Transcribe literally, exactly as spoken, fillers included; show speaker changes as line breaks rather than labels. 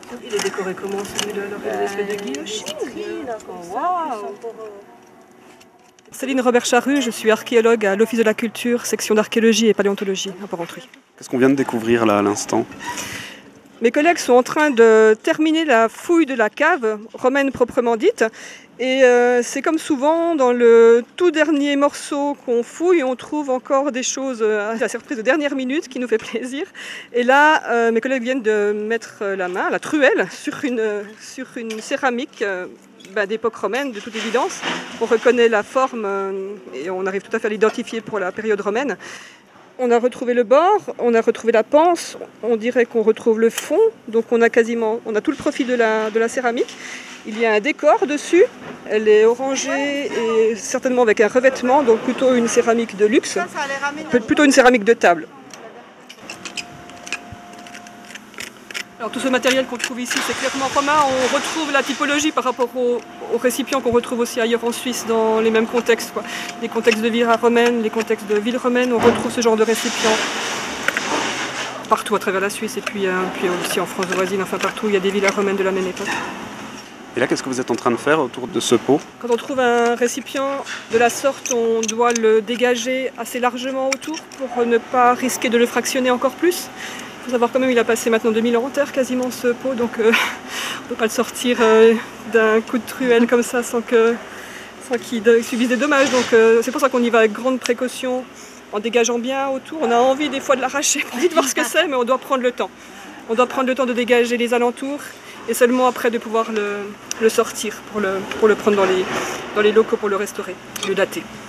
Il est décoré comment celui-là? Une espèce de guillochine. Waouh! Céline Robert-Charru, je suis archéologue à l'Office de la Culture, section d'archéologie et paléontologie à Porrentruy.
Qu'est-ce qu'on vient de découvrir là à l'instant?
Mes collègues sont en train de terminer la fouille de la cave romaine proprement dite. Et euh, c'est comme souvent, dans le tout dernier morceau qu'on fouille, on trouve encore des choses à la surprise de dernière minute qui nous fait plaisir. Et là, euh, mes collègues viennent de mettre la main, la truelle, sur une, sur une céramique euh, bah, d'époque romaine, de toute évidence. On reconnaît la forme euh, et on arrive tout à fait à l'identifier pour la période romaine. On a retrouvé le bord, on a retrouvé la panse, on dirait qu'on retrouve le fond, donc on a quasiment, on a tout le profil de la, de la céramique. Il y a un décor dessus, elle est orangée et certainement avec un revêtement, donc plutôt une céramique de luxe, plutôt une céramique de table. Alors tout ce matériel qu'on trouve ici, c'est clairement romain. On retrouve la typologie par rapport aux, aux récipients qu'on retrouve aussi ailleurs en Suisse dans les mêmes contextes, quoi. Les contextes de vira romaine, les contextes de ville romaine, on retrouve ce genre de récipients partout à travers la Suisse et puis, euh, puis aussi en France voisine, enfin partout, il y a des villas romaines de la même époque.
Et là, qu'est-ce que vous êtes en train de faire autour de ce pot?
Quand on trouve un récipient de la sorte, on doit le dégager assez largement autour pour ne pas risquer de le fractionner encore plus. Il faut savoir quand même qu'il a passé maintenant deux mille ans en terre quasiment ce pot, donc euh, on ne peut pas le sortir euh, d'un coup de truelle comme ça sans que sans qu'il subisse des dommages. Donc euh, c'est pour ça qu'on y va avec grande précaution, en dégageant bien autour. On a envie des fois de l'arracher pour vite voir ce que c'est, mais on doit prendre le temps. On doit prendre le temps de dégager les alentours et seulement après de pouvoir le, le sortir pour le, pour le prendre dans les, dans les locaux pour le restaurer, le dater.